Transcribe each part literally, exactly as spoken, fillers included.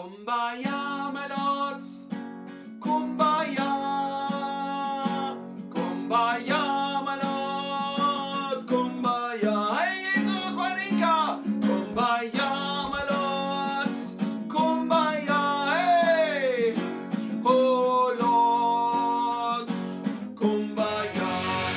Kumbaya, my lord. Kumbaya. Kumbaya, my lord. Kumbaya. Hey, Jesus, Marinka. Kumbaya, my lord. Kumbaya, hey. Oh, Lord. Kumbaya.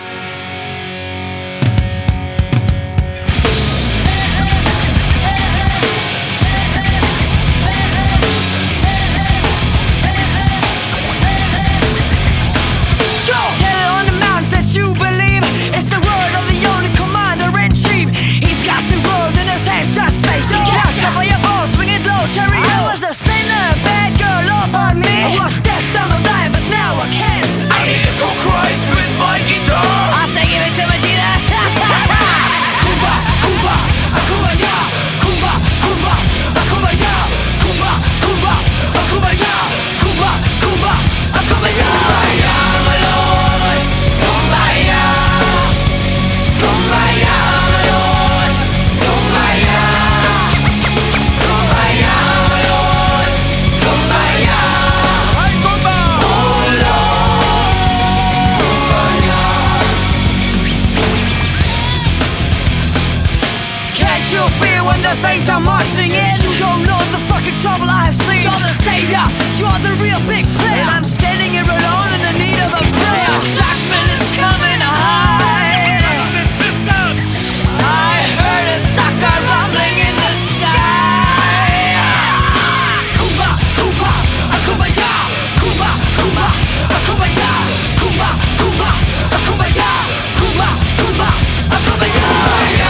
When the face I'm marching in, you don't know the fucking trouble I've seen. You're the savior, you're the real big player. And I'm standing here alone in the need of a prayer. Judgment is coming high. I heard a sucker rumbling in the sky. Kumbaya, Kumbaya, Kumbaya, Kumbaya, Kumbaya, Kumbaya, Kumbaya, Kumbaya, Kumbaya.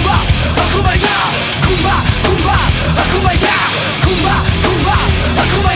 Kumbaya, Kumbaya, Kumbaya, Kumbaya, Kumbaya.